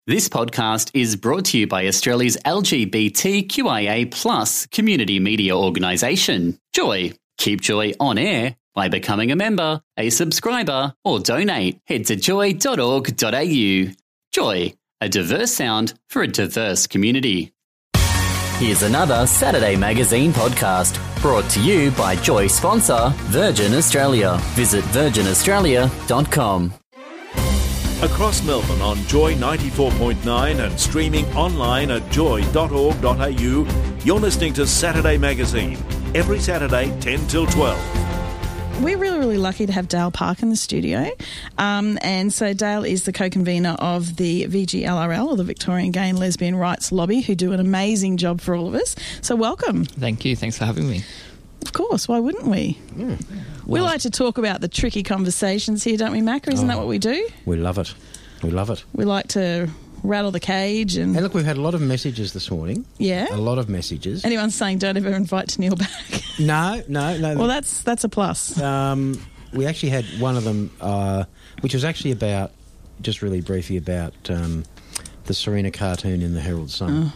This podcast is brought to you by Australia's LGBTQIA+ community media organisation, Joy. Keep Joy on air by becoming a member, a subscriber, or donate. Head to joy.org.au. Joy, a diverse sound for a diverse community. Here's another Saturday Magazine podcast brought to you by Joy sponsor Virgin Australia. Visit virginaustralia.com. Across Melbourne on Joy 94.9 and streaming online at joy.org.au, you're listening to Saturday Magazine, every Saturday 10 till 12. We're really lucky to have Dale Park in the studio. And so Dale is the co-convener of the VGLRL, or the Victorian Gay and Lesbian Rights Lobby, who do an amazing job for all of us. So welcome. Thank you. Thanks for having me. Of course, why wouldn't we? We like to talk about the tricky conversations here, don't we, Macca? Isn't that what we do? We love it. We love it. We like to rattle the cage and... And look, we've had a lot of messages this morning. Yeah? A lot of messages. Anyone's saying don't ever invite Tennille back? No. Well, that's a plus. We actually had one of them, which was actually about, just really briefly, about the Serena cartoon in the Herald Sun.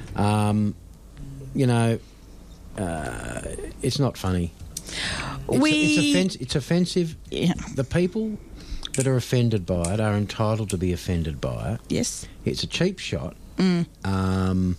It's not funny. It's offensive. Yeah. The people that are offended by it are entitled to be offended by it. Yes. It's a cheap shot. He can.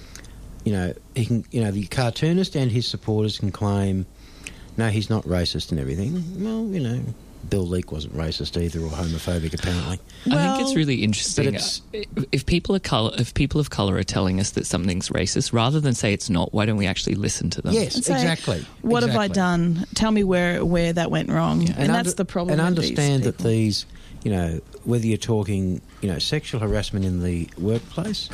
The cartoonist and his supporters can claim, no, he's not racist and everything. Well, Bill Leak wasn't racist either, or homophobic apparently. I think it's really interesting. If people of colour are telling us that something's racist, rather than say it's not, why don't we actually listen to them? Yes, exactly. What have I done? Tell me where that went wrong. Yeah. And that's the problem. And understand that these, whether you're talking, sexual harassment in the workplace,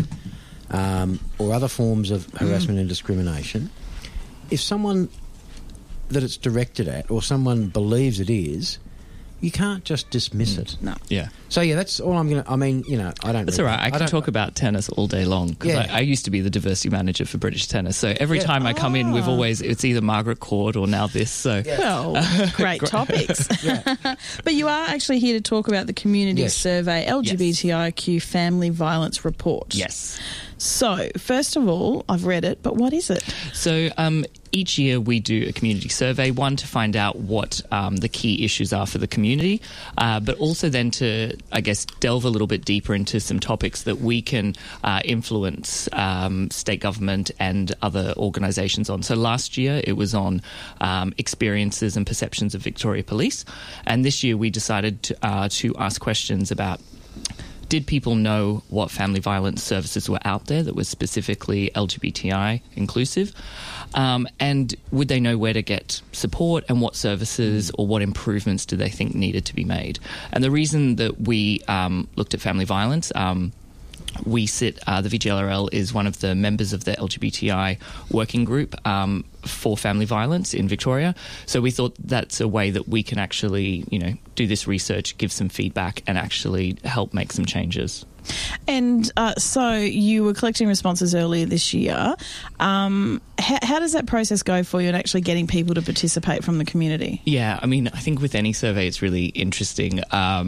or other forms of harassment and discrimination, if someone that it's directed at, or someone believes it is, you can't just dismiss it. No. Yeah. So, that's all I'm going to... I don't... That's all right. I can talk about tennis all day long, because I used to be the diversity manager for British tennis. So every time I come in, it's either Margaret Court or now this. So Well, great topics. But you are actually here to talk about the community survey, LGBTIQ Family Violence Report. Yes. So, first of all, I've read it, but what is it? So, each year we do a community survey, one to find out what the key issues are for the community, but also then to, delve a little bit deeper into some topics that we can influence state government and other organisations on. So last year it was on experiences and perceptions of Victoria Police, and this year we decided to ask questions about, did people know what family violence services were out there that were specifically LGBTI inclusive? And would they know where to get support, and what services or what improvements do they think needed to be made? And the reason that we looked at family violence, we sit, the VGLRL is one of the members of the LGBTI working group for family violence in Victoria. So we thought that's a way that we can actually, do this research, give some feedback, and actually help make some changes. And so you were collecting responses earlier this year. How does that process go for you in actually getting people to participate from the community? Yeah, I think with any survey it's really interesting.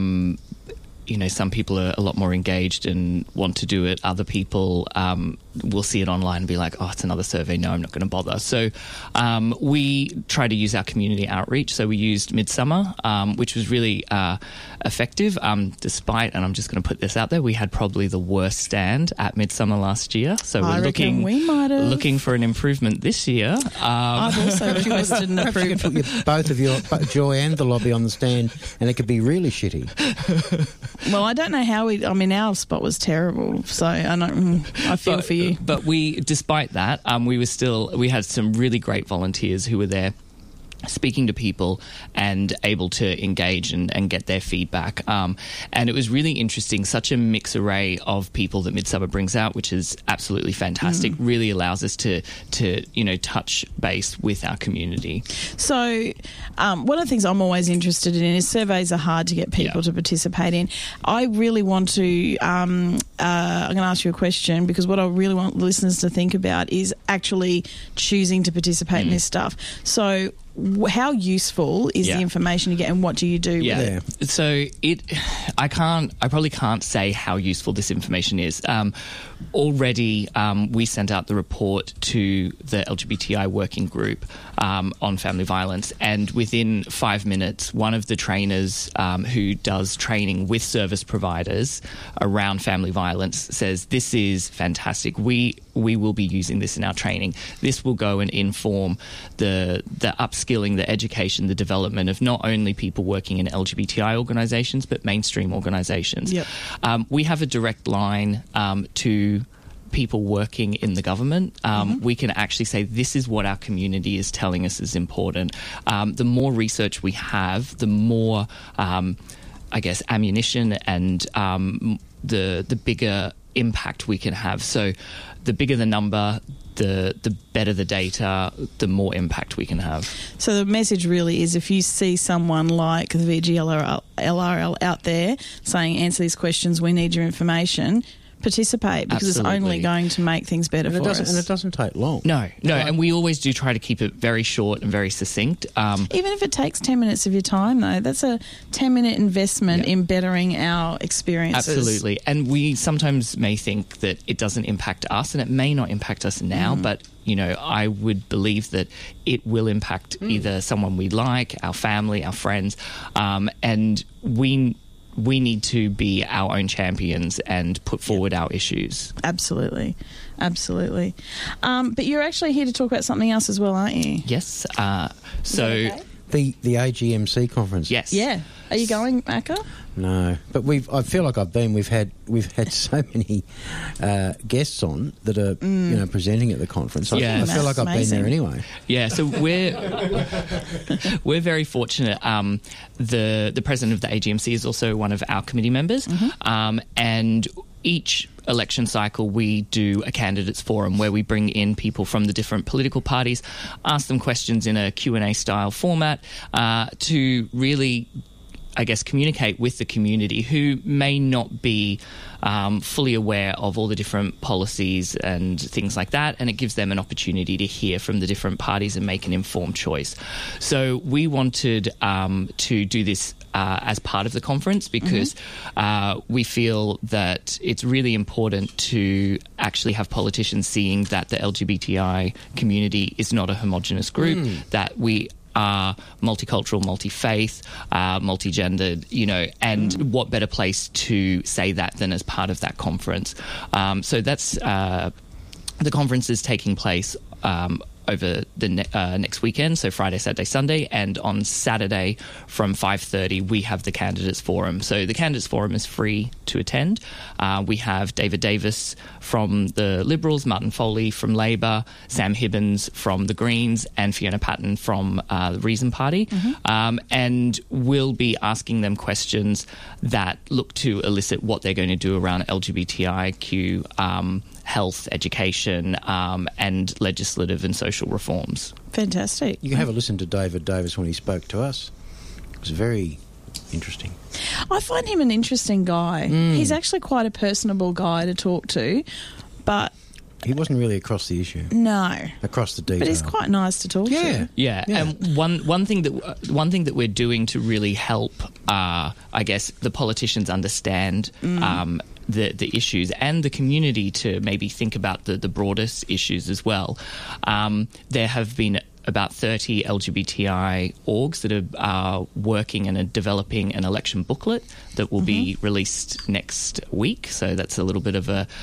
Some people are a lot more engaged and want to do it. Other people will see it online and be like, oh, it's another survey. No, I'm not going to bother. So we try to use our community outreach. So we used Midsummer, which was really effective, despite, and I'm just going to put this out there, we had probably the worst stand at Midsummer last year. So we're looking for an improvement this year. I've also requested an improvement. Perhaps you could put both of your, Joy and the lobby, on the stand, and it could be really shitty. Well, I don't know how our spot was terrible, so I feel for you. But despite that, we had some really great volunteers who were there speaking to people and able to engage and get their feedback. And it was really interesting, such a mixed array of people that Midsummer brings out, which is absolutely fantastic, really allows us to touch base with our community. So one of the things I'm always interested in is surveys are hard to get people to participate in. I really want to, I'm going to ask you a question, because what I really want listeners to think about is actually choosing to participate in this stuff. So how useful is the information you get, and what do you do with it? So I probably can't say how useful this information is. Already, we sent out the report to the LGBTI working group on family violence, and within 5 minutes, one of the trainers who does training with service providers around family violence says, "This is fantastic. We will be using this in our training. This will go and inform the upskilling, the education, the development of not only people working in LGBTI organisations, but mainstream organisations." Yep. We have a direct line to people working in the government. We can actually say, this is what our community is telling us is important. The more research we have, the more, I guess, ammunition and the bigger impact we can have. So the bigger the number, the better the data, the more impact we can have. So the message really is, if you see someone like the VGLRL out there saying, answer these questions, we need your information, participate, because Absolutely. it's only going to make things better for us. And it doesn't take long. No, and we always do try to keep it very short and very succinct. Even if it takes 10 minutes of your time, though, that's a 10-minute investment in bettering our experiences. Absolutely. And we sometimes may think that it doesn't impact us, and it may not impact us now, but I would believe that it will impact either someone we like, our family, our friends, and we need to be our own champions and put forward our issues. Absolutely. But you're actually here to talk about something else as well, aren't you? Yes. The AGMC conference. Yes. Yeah. Are you going, Macca? No, but I feel like I've been. We've had so many guests on that are presenting at the conference. I feel like I've been there anyway. Yeah, so we're very fortunate. The president of the AGMC is also one of our committee members, and each election cycle we do a candidates forum where we bring in people from the different political parties, ask them questions in a Q&A style format to really, I guess, communicate with the community who may not be fully aware of all the different policies and things like that, and it gives them an opportunity to hear from the different parties and make an informed choice. So we wanted to do this as part of the conference because we feel that it's really important to actually have politicians seeing that the LGBTI community is not a homogenous group, that we are multicultural, multi-faith, multi-gendered, and what better place to say that than as part of that conference. So that's the conference is taking place over the next weekend, so Friday, Saturday, Sunday, and on Saturday from 5:30 we have the Candidates Forum. So the Candidates Forum is free to attend. We have David Davis from the Liberals, Martin Foley from Labor, Sam Hibbins from the Greens, and Fiona Patten from the Reason Party. And we'll be asking them questions that look to elicit what they're going to do around LGBTIQ health, education, and legislative and social reforms. Fantastic. You can have a listen to David Davis when he spoke to us. It was very interesting. I find him an interesting guy. He's actually quite a personable guy to talk to, but he wasn't really across the issue. No. Across the detail. But he's quite nice to talk to. Yeah. And one thing that we're doing to really help, I guess, the politicians understand the issues and the community to maybe think about the broadest issues as well. There have been about 30 LGBTI orgs that are working and are developing an election booklet that will be released next week. So that's a little bit of a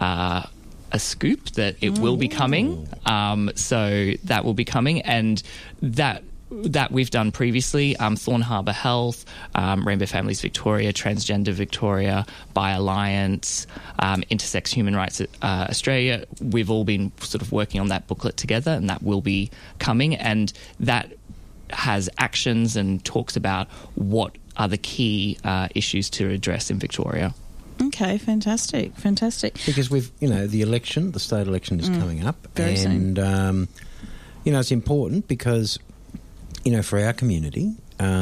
scoop that it will be coming. So that will be coming, and that we've done previously. Thorn Harbour Health, Rainbow Families Victoria, Transgender Victoria, Bi Alliance, Intersex Human Rights Australia. We've all been sort of working on that booklet together, and that will be coming, and that has actions and talks about what are the key issues to address in Victoria. Okay, fantastic. Because we've, the election, the state election is coming up. Very soon. And, it's important because, for our community,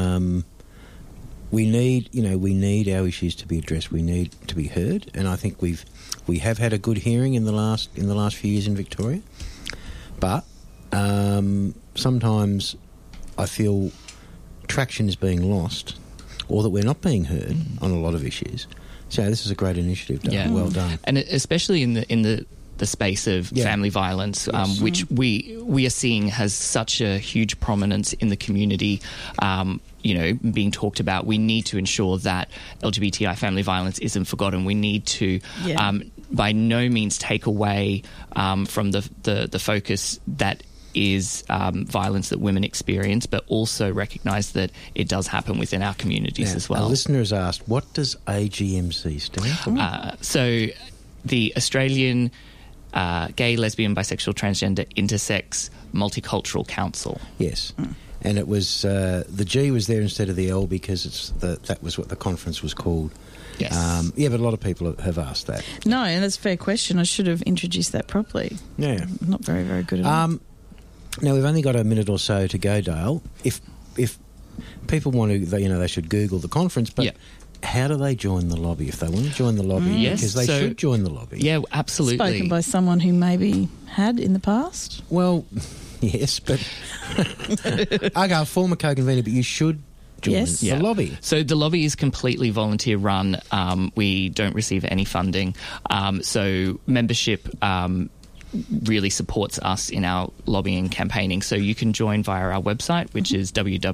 we need our issues to be addressed. We need to be heard. And I think we have had a good hearing in the last few years in Victoria. But sometimes I feel traction is being lost, or that we're not being heard on a lot of issues. So this is a great initiative, Dale. Yeah. Well done. And especially in the space of family violence, which we are seeing has such a huge prominence in the community, being talked about. We need to ensure that LGBTI family violence isn't forgotten. We need to by no means take away from the focus that is violence that women experience, but also recognise that it does happen within our communities as well. A listener has asked, what does AGMC stand for? So the Australian Gay, Lesbian, Bisexual, Transgender, Intersex Multicultural Council. Yes. And it was the G was there instead of the L because that was what the conference was called. Yes. But a lot of people have asked that. No, and that's a fair question. I should have introduced that properly. Yeah. I'm not very, very good at it. Now, we've only got a minute or so to go, Dale. If people want to, they should Google the conference, but how do they join the lobby if they want to join the lobby? Yes, because they should join the lobby. Yeah, absolutely. Spoken by someone who maybe had in the past. Well, yes, but okay, former co-convener, but you should join the lobby. So the lobby is completely volunteer run. We don't receive any funding. So membership really supports us in our lobbying and campaigning. So you can join via our website, which is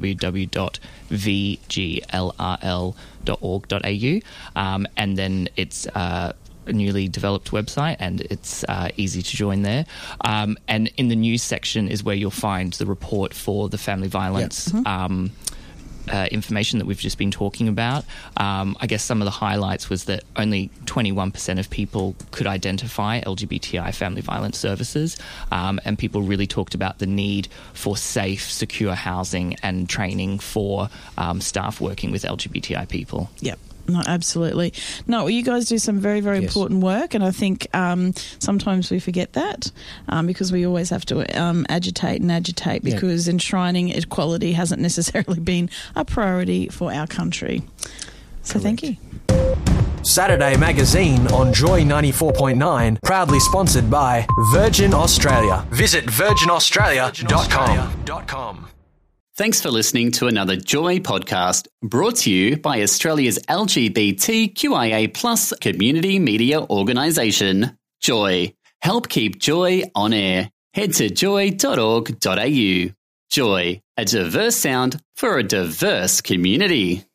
www.vglrl.org.au, and then it's a newly developed website, and it's easy to join there. And in the news section is where you'll find the report for the family violence information that we've just been talking about. I guess some of the highlights was that only 21% of people could identify LGBTI family violence services, and people really talked about the need for safe, secure housing and training for staff working with LGBTI people. Yep. No, absolutely. No, well, you guys do some very, very important work, and I think sometimes we forget that because we always have to agitate because enshrining equality hasn't necessarily been a priority for our country. So thank you. Saturday Magazine on Joy 94.9, proudly sponsored by Virgin Australia. Visit virginaustralia.com. Thanks for listening to another Joy podcast brought to you by Australia's LGBTQIA+ community media organisation, Joy. Help keep Joy on air. Head to joy.org.au. Joy, a diverse sound for a diverse community.